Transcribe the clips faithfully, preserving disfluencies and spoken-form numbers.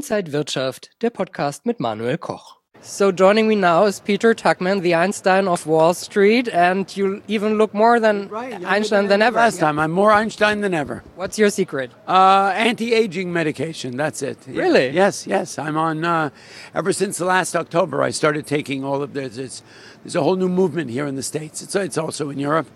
Inside Wirtschaft, der Podcast mit Manuel Koch. So joining me now is Peter Tuchman, the Einstein of Wall Street, and you even look more than right, Einstein than ever. Last time, I'm more Einstein than ever. What's your secret? Uh, anti-aging medication, that's it. Really? Yes, yes. I'm on, uh, ever since the last October, I started taking all of this. It's, there's a whole new movement here in the States. It's, it's also in Europe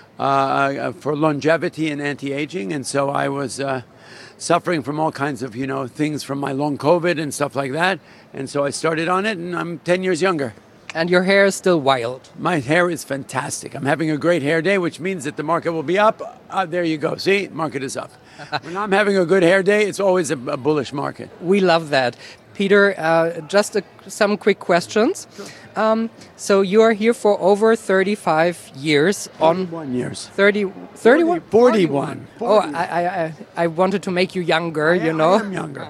uh, for longevity and anti-aging, and so I was... Uh, suffering from all kinds of, you know, things from my long COVID and stuff like that. And so I started on it, and I'm ten years younger. And your hair is still wild. My hair is fantastic. I'm having a great hair day, which means that the market will be up. Uh, there you go. See, market is up. When I'm having a good hair day, it's always a, a bullish market. We love that. Peter, uh, just a, some quick questions. Sure. Um, so you are here for over thirty-five years. On forty-one years. thirty, thirty-one? forty-one. Oh, I, I, I wanted to make you younger, I, you know. I am younger.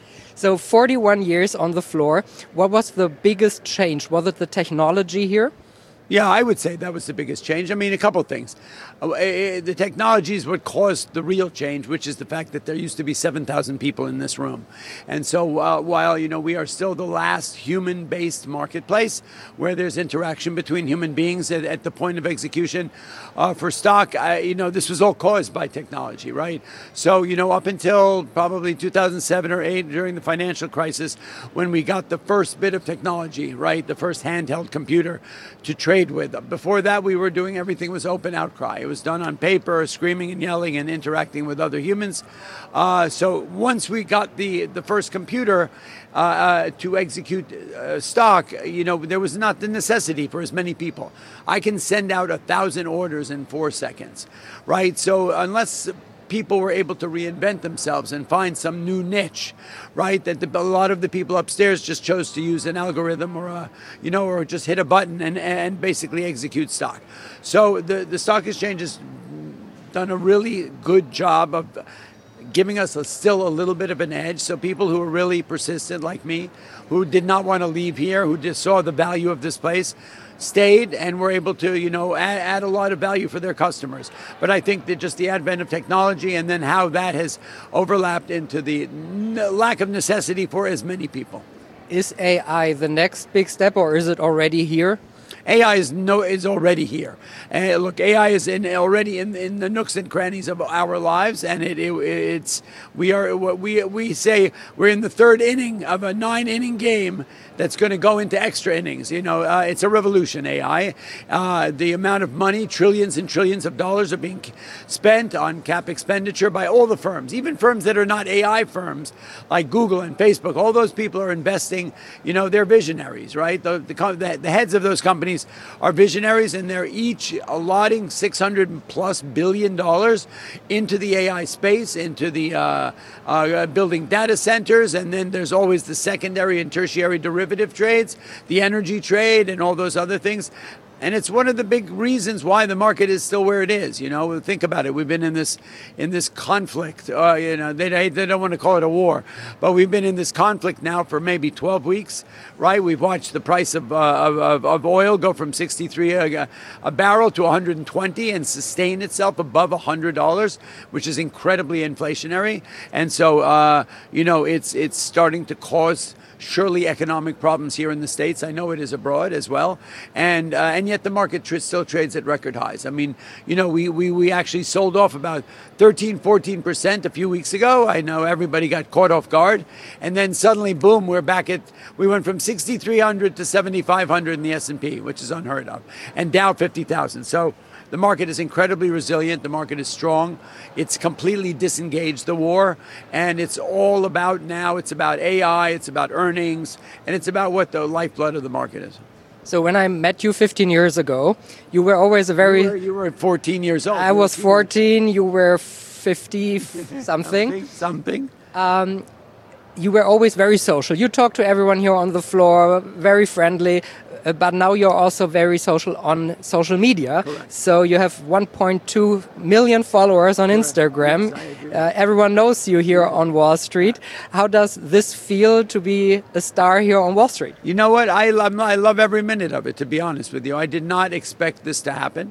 So forty-one years on the floor. What was the biggest change? Was it the technology here? Yeah, I would say that was the biggest change. I mean, a couple of things. Uh, the technology is what caused the real change, which is the fact that there used to be seven thousand people in this room. And so uh, while, you know, we are still the last human-based marketplace where there's interaction between human beings at, at the point of execution uh, for stock, uh, you know, this was all caused by technology, right? So, you know, up until probably two thousand seven or eight during the financial crisis, when we got the first bit of technology, right, the first handheld computer to trade with. Before that, we were doing everything was open outcry. It was done on paper, screaming and yelling and interacting with other humans. Uh, so once we got the, the first computer uh, uh, to execute uh, stock, you know, there was not the necessity for as many people. I can send out a thousand orders in four seconds, right? So unless people were able to reinvent themselves and find some new niche, right? That the, a lot of the people upstairs just chose to use an algorithm or a, you know, or just hit a button and, and basically execute stock. So the, the stock exchange has done a really good job of giving us a, still a little bit of an edge. So people who are really persistent like me, who did not want to leave here, who just saw the value of this place, stayed and were able to, you know, add, add a lot of value for their customers. But I think that just the advent of technology and then how that has overlapped into the n- lack of necessity for as many people. Is A I the next big step, or is it already here? A I is no is already here. And look, A I is in, already in, in the nooks and crannies of our lives, and it, it it's we are what we we say we're in the third inning of a nine inning game that's going to go into extra innings. You know, uh, it's a revolution. A I, uh, the amount of money, trillions and trillions of dollars are being spent on cap expenditure by all the firms, even firms that are not A I firms like Google and Facebook. All those people are investing. You know, they're visionaries, right? The the, the heads of those companies are visionaries, and they're each allotting six hundred plus billion dollars into the A I space, into the uh, uh, building data centers, and then there's always the secondary and tertiary derivative trades, the energy trade, and all those other things. And it's one of the big reasons why the market is still where it is. You know, think about it. We've been in this in this conflict. Uh, you know, they they don't want to call it a war, but we've been in this conflict now for maybe twelve weeks, right? We've watched the price of uh, of, of oil go from sixty-three a, a barrel to one hundred twenty and sustain itself above one hundred dollars, which is incredibly inflationary. And so, uh, you know, it's it's starting to cause surely economic problems here in the States. I know it is abroad as well. And uh, and yet the market tr- still trades at record highs. I mean, you know, we, we, we actually sold off about thirteen, fourteen percent a few weeks ago. I know everybody got caught off guard. And then suddenly, boom, we're back at, we went from sixty-three hundred to seventy-five hundred in the S and P, which is unheard of. And Dow fifty thousand. So the market is incredibly resilient. The market is strong. It's completely disengaged the war. And it's all about now, it's about A I, it's about earnings, and it's about what the lifeblood of the market is. So when I met you fifteen years ago, you were always a very... You were, you were fourteen years old. I was fourteen, you were fifty something. something. Something. Um, you were always very social. You talked to everyone here on the floor, very friendly. Uh, but now you're also very social on social media. Correct. So you have one point two million followers on Correct. Instagram. Yes, uh, everyone knows you here on Wall Street. How does this feel to be a star here on Wall Street? You know what? I love, I love every minute of it, to be honest with you. I did not expect this to happen.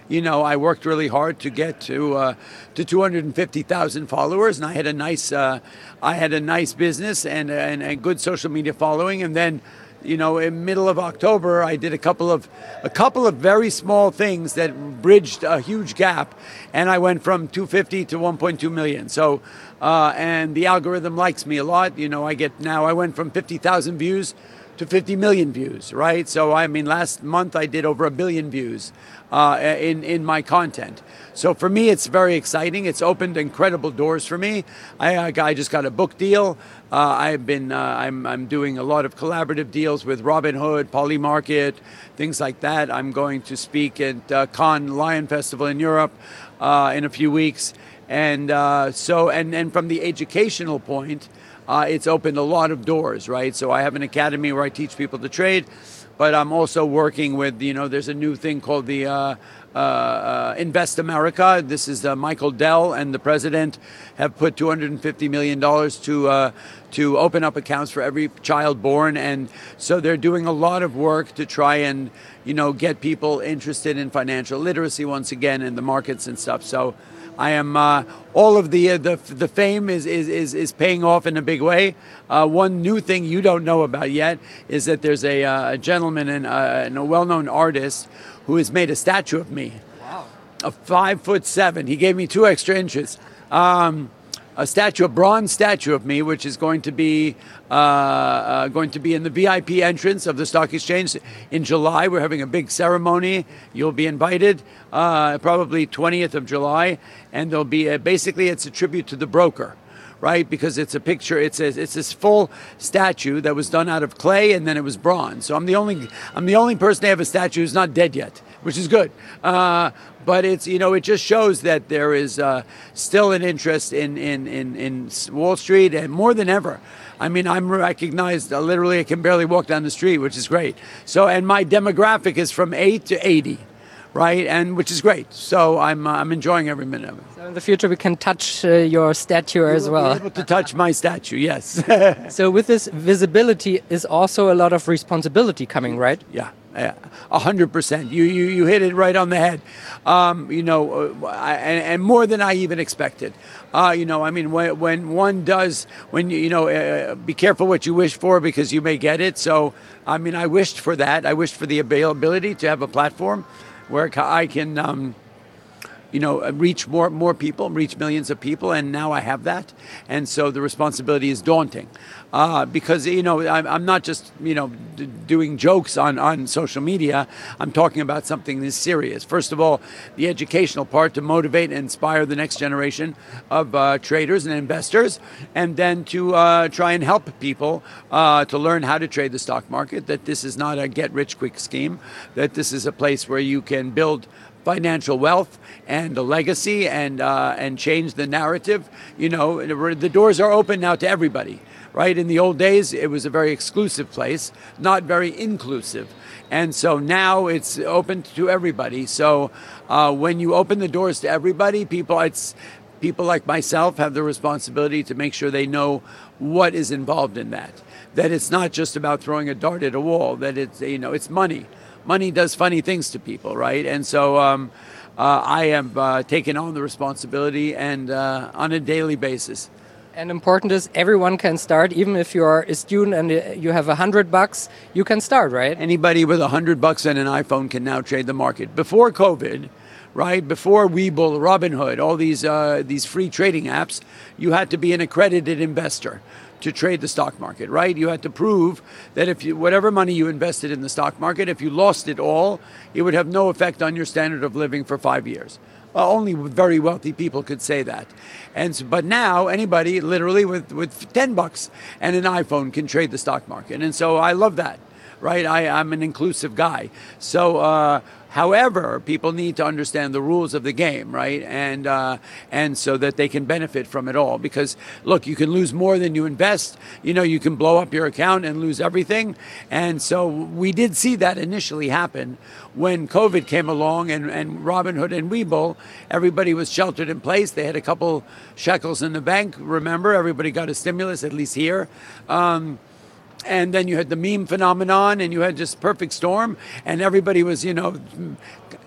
you know, I worked really hard to get to uh, to two hundred fifty thousand followers, and I had a nice uh, I had a nice business and, and a good social media following, and then, you know, in middle of October, I did a couple of a couple of very small things that bridged a huge gap, and I went from two hundred fifty to one point two million. So, uh, and the algorithm likes me a lot. You know, I get now I went from fifty thousand views to fifty million views, right? So, I mean, last month I did over a billion views uh, in in my content. So for me, it's very exciting. It's opened incredible doors for me. I, I just got a book deal. Uh, I've been, uh, I'm, I'm doing a lot of collaborative deals with Robinhood, Polymarket, things like that. I'm going to speak at uh, Cannes Lion Festival in Europe uh, in a few weeks. And uh, so, and, and from the educational point, uh, it's opened a lot of doors, right? So I have an academy where I teach people to trade, but I'm also working with, you know, there's a new thing called the uh, uh, uh, Invest America. This is uh, Michael Dell and the president have put two hundred fifty million dollars to uh, to open up accounts for every child born. And so they're doing a lot of work to try and, you know, get people interested in financial literacy once again in the markets and stuff. So I am uh, all of the, uh, the the fame is, is is is paying off in a big way. Uh, one new thing you don't know about yet is that there's a, uh, a gentleman and, uh, and a well-known artist who has made a statue of me. Wow. A five foot seven. He gave me two extra inches. Um, a statue, a bronze statue of me, which is going to be uh, uh, going to be in the V I P entrance of the stock exchange in July. We're having a big ceremony. You'll be invited, uh, probably twentieth of July, and there'll be a, basically it's a tribute to the broker, right? Because it's a picture. It's a, it's this full statue that was done out of clay and then it was bronze. So I'm the only I'm the only person to have a statue who's not dead yet, which is good. Uh, But it's, you know, it just shows that there is uh, still an interest in, in, in, in Wall Street, and more than ever. I mean, I'm recognized, uh, literally I can barely walk down the street, which is great. So, and my demographic is from eight to eighty, right? And which is great. So I'm, uh, I'm enjoying every minute of it. So in the future we can touch uh, your statue as You will well. be able to touch my statue, yes. So with this visibility is also a lot of responsibility coming, right? Yeah. Yeah, a hundred percent. You you you hit it right on the head. Um, you know, uh, I, and, and more than I even expected. Uh, you know, I mean, when when one does, when you you know, uh, be careful what you wish for because you may get it. So, I mean, I wished for that. I wished for the availability to have a platform where I can. Um, you know, reach more more people, reach millions of people, and now I have that, and so the responsibility is daunting, uh, because you know I'm, I'm not just you know d- doing jokes on on social media. I'm talking about something that's serious. First of all, the educational part to motivate and inspire the next generation of uh, traders and investors, and then to uh, try and help people uh, to learn how to trade the stock market. That this is not a get rich quick scheme. That this is a place where you can build financial wealth and a legacy and uh, and change the narrative. You know, the doors are open now to everybody, right? In the old days, it was a very exclusive place, not very inclusive. And so now it's open to everybody. So uh, when you open the doors to everybody, people, it's people like myself have the responsibility to make sure they know what is involved in that. That it's not just about throwing a dart at a wall, that it's, you know, it's money. Money does funny things to people, right? And so um, uh, I have uh, taken on the responsibility and uh, on a daily basis. And important is everyone can start, even if you're a student and you have a hundred bucks, you can start, right? Anybody with a hundred bucks and an iPhone can now trade the market. Before COVID, right? Before Webull, Robinhood, all these uh, these free trading apps, you had to be an accredited investor to trade the stock market, right? You had to prove that if you, whatever money you invested in the stock market, if you lost it all, it would have no effect on your standard of living for five years. Well, only very wealthy people could say that. And so, but now anybody literally with, with ten bucks and an iPhone can trade the stock market. And so I love that, right? I, I'm an inclusive guy. So, uh, however, people need to understand the rules of the game, right? And uh, and so that they can benefit from it all. Because, look, you can lose more than you invest. You know, you can blow up your account and lose everything. And so we did see that initially happen when COVID came along and, and Robinhood and Webull, everybody was sheltered in place. They had a couple shekels in the bank. Remember, everybody got a stimulus, at least here. Um, And then you had the meme phenomenon and you had just perfect storm and everybody was, you know,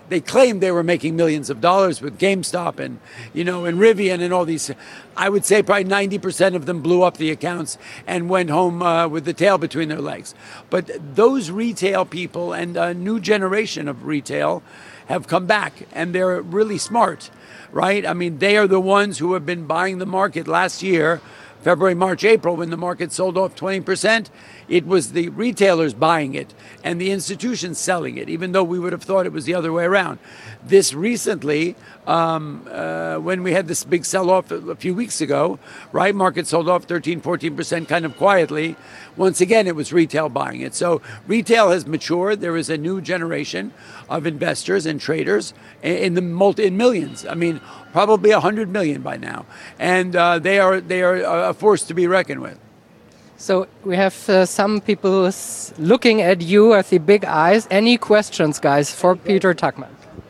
they claimed they were making millions of dollars with GameStop and, you know, and Rivian and all these. I would say probably ninety percent of them blew up the accounts and went home uh, with the tail between their legs. But those retail people and a new generation of retail have come back, and they're really smart, right? I mean, they are the ones who have been buying the market last year, February, March, April, when the market sold off twenty percent. It was the retailers buying it and the institutions selling it, even though we would have thought it was the other way around. This recently, um, uh, when we had this big sell-off a few weeks ago, right, market sold off thirteen, fourteen percent kind of quietly. Once again, it was retail buying it. So retail has matured. There is a new generation of investors and traders in the multi, in millions. I mean, probably one hundred million by now. And uh, they are they are a force to be reckoned with. So we have uh, some people looking at you with the big eyes. Any questions, guys, for Peter Tuchman?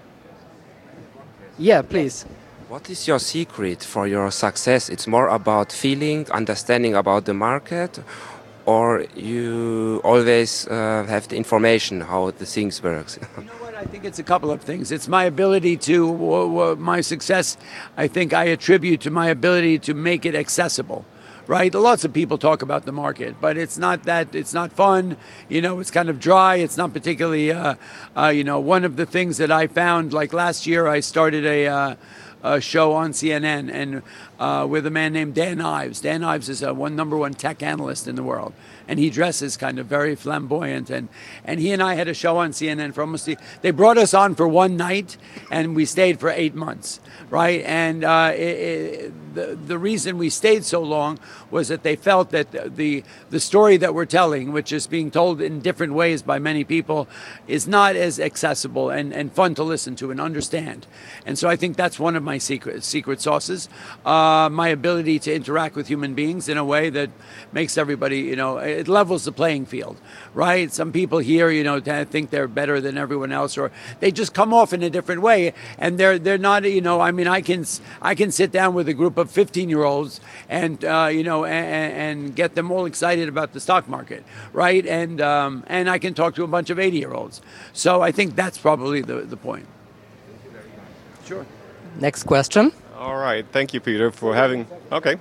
Yeah, please. What is your secret for your success? It's more about feeling, understanding about the market, or you always uh, have the information how the things works? You know what? I think it's a couple of things. It's my ability to, uh, my success, I think I attribute to my ability to make it accessible. Right, lots of people talk about the market, but it's not that. It's not fun. You know, it's kind of dry. It's not particularly. Uh, uh, you know, one of the things that I found, like last year, I started a, uh, a show on C N N and uh, with a man named Dan Ives. Dan Ives is a one number one tech analyst in the world, and he dresses kind of very flamboyant. And and he and I had a show on C N N for almost. The, they brought us on for one night, and we stayed for eight months. Right, and uh, it, it, the the reason we stayed so long was that they felt that the the story that we're telling, which is being told in different ways by many people, is not as accessible and, and fun to listen to and understand. And so I think that's one of my secret secret sauces, uh, my ability to interact with human beings in a way that makes everybody, you know, it levels the playing field. Right, some people here, you know, think they're better than everyone else, or they just come off in a different way, and they're they're not, you know, I mean, I can I can sit down with a group of fifteen-year-olds and uh, you know and, and get them all excited about the stock market, right? And um, and I can talk to a bunch of eighty-year-olds. So I think that's probably the the point. Sure. Next question. All right. Thank you, Peter, for having. Okay.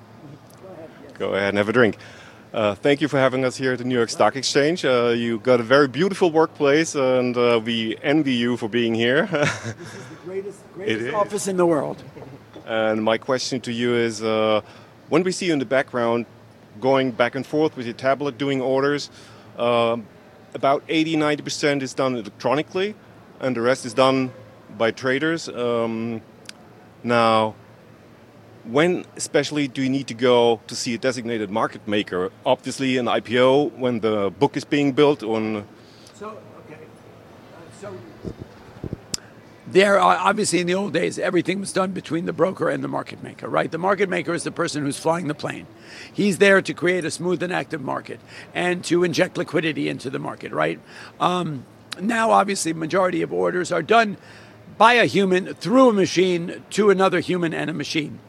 Go ahead and have a drink. Uh, thank you for having us here at the New York Stock Exchange. Uh, you got a very beautiful workplace, and uh, we envy you for being here. This is the greatest, greatest office in the world. And my question to you is, uh, when we see you in the background going back and forth with your tablet doing orders, uh, about eighty to ninety percent is done electronically, and the rest is done by traders. Um, now, when especially do you need to go to see a designated market maker? Obviously an I P O when the book is being built on. So, okay. Uh, so there are, obviously in the old days, everything was done between the broker and the market maker, right? The market maker is the person who's flying the plane. He's there to create a smooth and active market and to inject liquidity into the market, right? Um, now, obviously, majority of orders are done by a human through a machine to another human and a machine.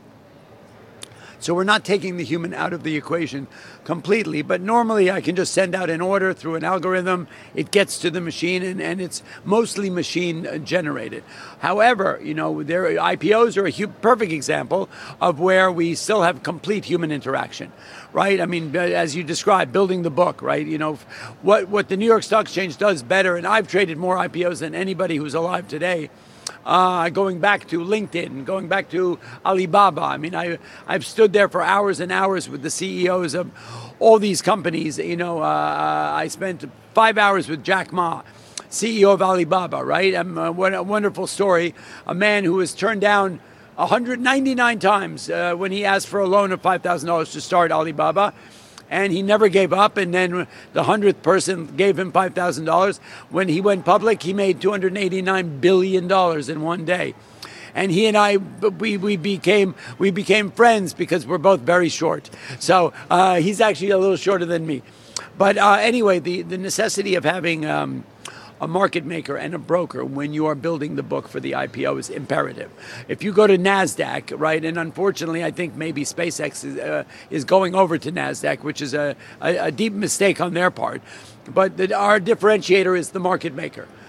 So we're not taking the human out of the equation completely, but normally I can just send out an order through an algorithm. It gets to the machine, and, and it's mostly machine generated. However, you know, there I P Os are a hu- perfect example of where we still have complete human interaction, right? I mean, as you described, building the book, right? You know, what what the New York Stock Exchange does better, and I've traded more I P Os than anybody who's alive today. Uh, going back to LinkedIn, going back to Alibaba. I mean, I, I've stood there for hours and hours with the C E Os of all these companies. You know, uh, I spent five hours with Jack Ma, C E O of Alibaba, right? Um, uh, what a wonderful story. A man who was turned down one hundred ninety-nine times uh, when he asked for a loan of five thousand dollars to start Alibaba. And he never gave up. And then the hundredth person gave him five thousand dollars. When he went public, he made two hundred eighty-nine billion dollars in one day. And he and I, we, we became we became friends because we're both very short. So uh, he's actually a little shorter than me. But uh, anyway, the, the necessity of having um, a market maker and a broker when you are building the book for the I P O is imperative. If you go to NASDAQ, right, and unfortunately I think maybe SpaceX is, uh, is going over to NASDAQ, which is a, a, a deep mistake on their part, but the, our differentiator is the market maker.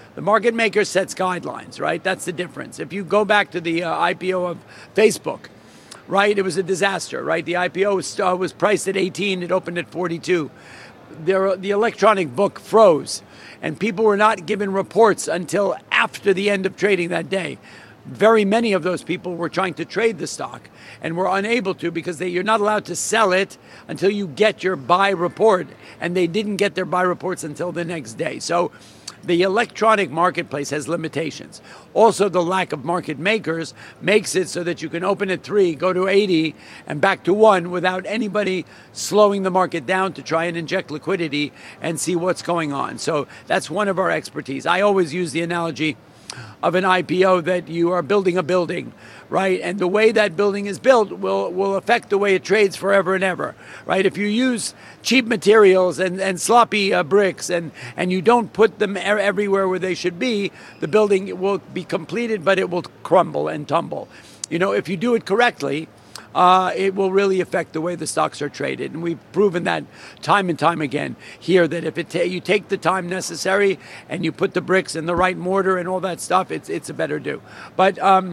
The market maker sets guidelines, right? That's the difference. If you go back to the uh, I P O of Facebook, right, it was a disaster, right? The I P O was, uh, was priced at eighteen, it opened at forty-two. There, the electronic book froze, and people were not given reports until after the end of trading that day. Very many of those people were trying to trade the stock and were unable to because they, you're not allowed to sell it until you get your buy report, and they didn't get their buy reports until the next day. So the electronic marketplace has limitations. Also, the lack of market makers makes it so that you can open at three, go to eighty, and back to one without anybody slowing the market down to try and inject liquidity and see what's going on. So that's one of our expertise. I always use the analogy of an I P O that you are building a building, right? And the way that building is built will, will affect the way it trades forever and ever, right? If you use cheap materials and, and sloppy uh, bricks and, and you don't put them er- everywhere where they should be, the building will be completed, but it will crumble and tumble. You know, if you do it correctly, Uh, it will really affect the way the stocks are traded. And we've proven that time and time again here, that if it ta- you take the time necessary and you put the bricks in the right mortar and all that stuff, it's it's a better do. But um,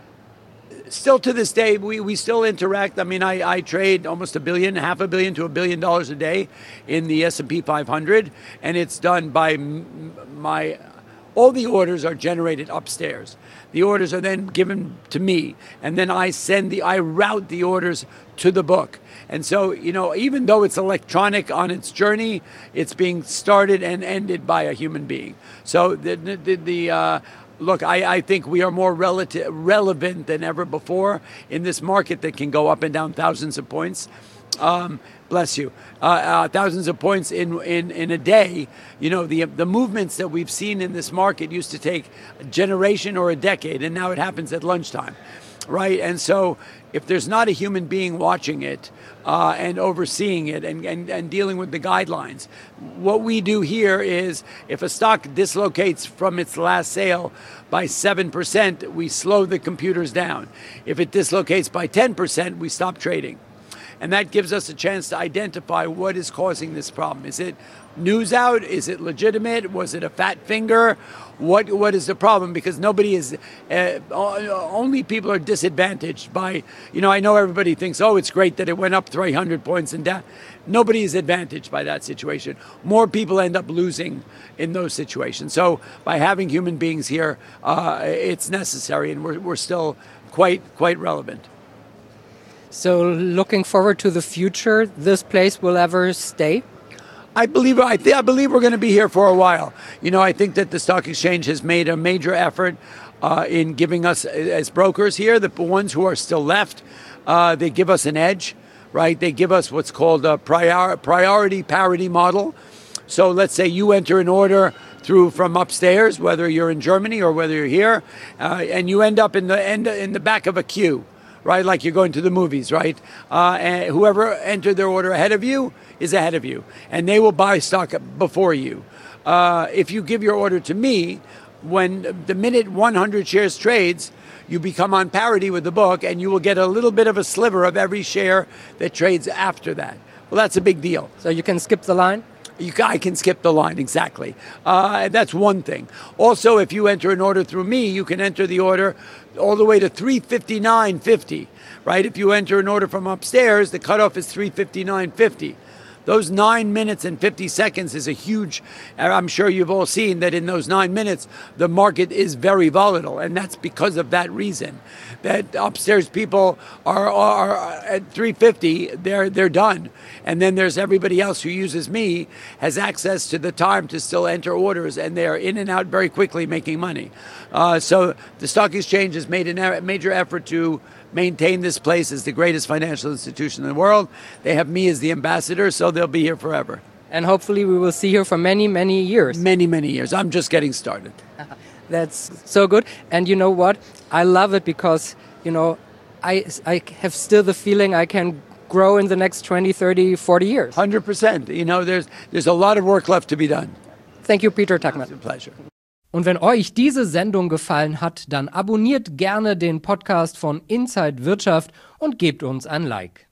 still to this day, we, we still interact. I mean, I, I trade almost a billion, half a billion to a billion dollars a day in the S and P five hundred, and it's done by m- my... All the orders are generated upstairs. The orders are then given to me, and then I send the, I route the orders to the book. And so, you know, even though it's electronic on its journey, it's being started and ended by a human being. So the, the, the uh, look, I, I think we are more relative, relevant than ever before in this market that can go up and down thousands of points. Um, bless you, uh, uh, thousands of points in, in, in a day. You know, the the movements that we've seen in this market used to take a generation or a decade, and now it happens at lunchtime, right? And so if there's not a human being watching it uh, and overseeing it and, and, and dealing with the guidelines, what we do here is if a stock dislocates from its last sale by seven percent, we slow the computers down. If it dislocates by ten percent, we stop trading. And that gives us a chance to identify what is causing this problem. Is it news out? Is it legitimate? Was it a fat finger? What What is the problem? Because nobody is, uh, only people are disadvantaged by, you know, I know everybody thinks, oh, it's great that it went up three hundred points and down. Nobody is advantaged by that situation. More people end up losing in those situations. So by having human beings here, uh, it's necessary, and we're, we're still quite, quite relevant. So looking forward to the future, this place will ever stay? I believe I, th- I believe we're going to be here for a while. You know, I think that the stock exchange has made a major effort uh, in giving us, as brokers here, the ones who are still left, uh, they give us an edge, right? They give us what's called a prior- priority parity model. So let's say you enter an order through from upstairs, whether you're in Germany or whether you're here, uh, and you end up in the end in the back of a queue. Right, like you're going to the movies, right? Uh, and whoever entered their order ahead of you is ahead of you, and they will buy stock before you. Uh, if you give your order to me, when the minute one hundred shares trades, you become on parity with the book, and you will get a little bit of a sliver of every share that trades after that. Well, that's a big deal. So you can skip the line? You, I can skip the line, exactly. Uh, that's one thing. Also, if you enter an order through me, you can enter the order all the way to three fifty-nine fifty, right? If you enter an order from upstairs, the cutoff is three fifty-nine fifty. Those nine minutes and fifty seconds is a huge, I'm sure you've all seen that in those nine minutes, the market is very volatile. And that's because of that reason, that upstairs people are, are at three fifty, they're, they're done. And then there's everybody else who uses me, has access to the time to still enter orders, and they're in and out very quickly making money. Uh, so the stock exchange has made a major effort to maintain this place as the greatest financial institution in the world. They have me as the ambassador, so they'll be here forever. And hopefully we will see you for many, many years. Many, many years. I'm just getting started. That's so good. And you know what? I love it because, you know, I, I have still the feeling I can grow in the next twenty, thirty, forty years. one hundred percent. You know, there's, there's a lot of work left to be done. Thank you, Peter Tuchman. It's a pleasure. Und wenn euch diese Sendung gefallen hat, dann abonniert gerne den Podcast von Inside Wirtschaft und gebt uns ein Like.